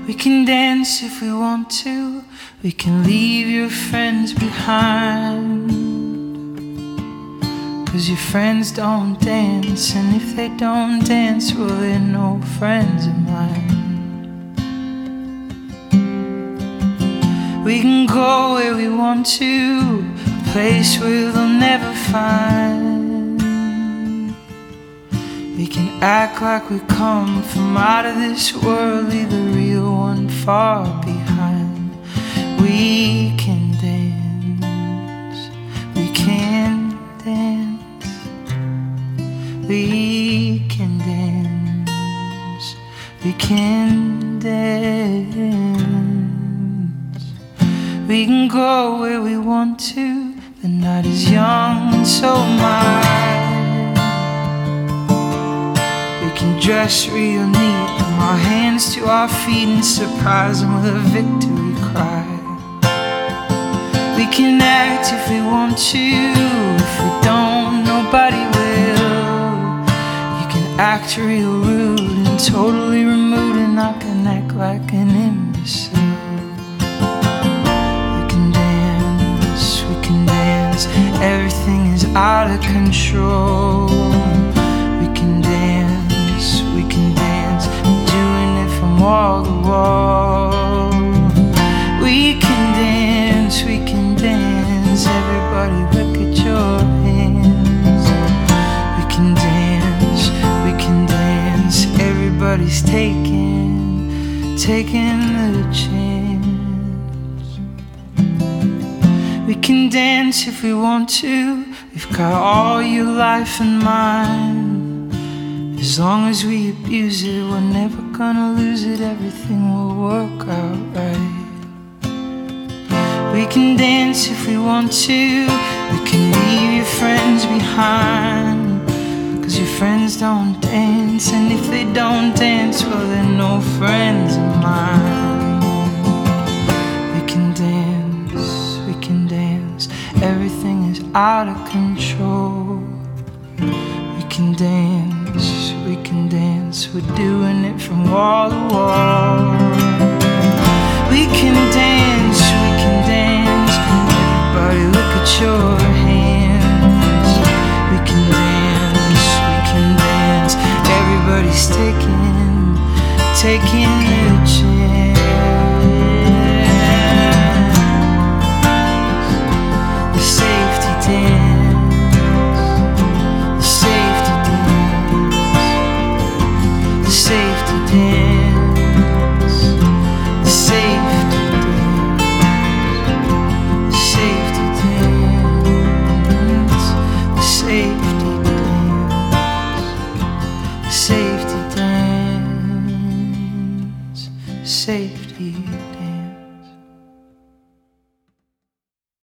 We can dance if we want to. We can leave your friends behind, 'cause your friends don't dance, and if they don't dance, well, they're no friends of mine. We can go where we want to, a place where they'll never find. We can act like we come from out of this world, leave the real one far behind. We can dance, we can dance, we can dance, we can dance. We can go where we want to, the night is young and so mild. We can dress real neat, from our hands to our feet, and surprise them with a victory cry. We can act if we want to, if we don't, nobody will. You can act real rude and totally removed, and I can act like an imbecile. We can dance, everything is out of control. We can dance, doing it from wall to wall. We can dance, everybody look at your hands. We can dance, everybody's taking the chance. We can dance if we want to, we've got all your life and mine. As long as we abuse it, we're never gonna lose it, everything will work out right. We can dance if we want to, we can leave your friends behind, 'cause your friends don't dance, and if they don't dance, well, they're no friends of mine. We can dance, everything is out of control. We can dance, we're doing it from wall to wall. We can dance, everybody look at your hands. We can dance, everybody's taking the chance. The safety dance, the safety dance, the safety dance, the safety safety dance.